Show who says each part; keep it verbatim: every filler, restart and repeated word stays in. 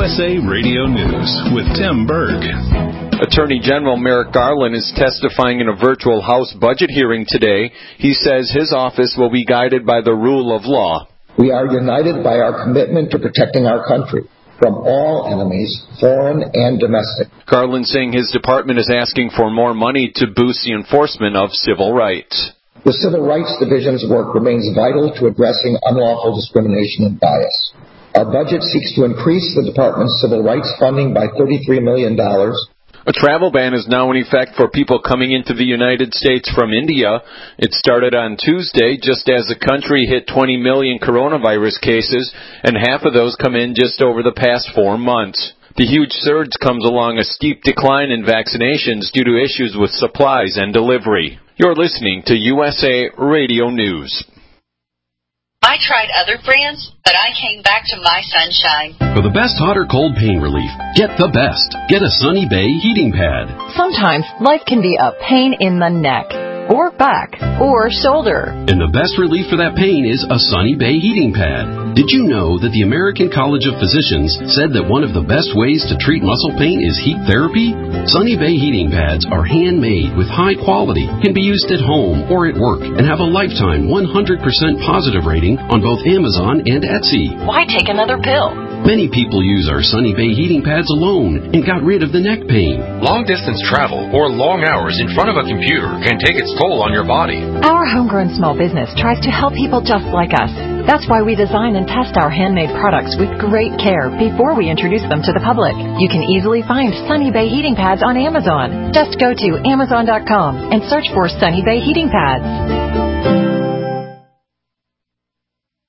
Speaker 1: S A Radio News with Tim Berg.
Speaker 2: Attorney General Merrick Garland is testifying in a virtual House budget hearing today. He says his office will be guided by the rule of law.
Speaker 3: We are united by our commitment to protecting our country from all enemies, foreign and domestic.
Speaker 2: Garland saying his department is asking for more money to boost the enforcement of civil rights.
Speaker 3: The Civil Rights Division's work remains vital to addressing unlawful discrimination and bias. Our budget seeks to increase the department's civil rights funding by thirty-three million dollars.
Speaker 2: A travel ban is now in effect for people coming into the United States from India. It started on Tuesday, just as the country hit twenty million coronavirus cases, and half of those come in just over the past four months. The huge surge comes along a steep decline in vaccinations due to issues with supplies and delivery. You're listening to U S A Radio News.
Speaker 4: I tried other brands, but I came back to My Sunshine.
Speaker 5: For the best hot or cold pain relief, get the best. Get a Sunny Bay heating pad.
Speaker 6: Sometimes life can be a pain in the neck, or back, or shoulder.
Speaker 5: And the best relief for that pain is a Sunny Bay heating pad. Did you know that the American College of Physicians said that one of the best ways to treat muscle pain is heat therapy? Sunny Bay heating pads are handmade with high quality, can be used at home or at work, and have a lifetime one hundred percent positive rating on both Amazon and Etsy.
Speaker 6: Why take another pill?
Speaker 5: Many people use our Sunny Bay heating pads alone and got rid of the neck pain.
Speaker 7: Long-distance travel or long hours in front of a computer can take its toll on your body.
Speaker 6: Our homegrown small business tries to help people just like us. That's why we design and test our handmade products with great care before we introduce them to the public. You can easily find Sunny Bay heating pads on Amazon. Just go to amazon dot com and search for Sunny Bay heating pads.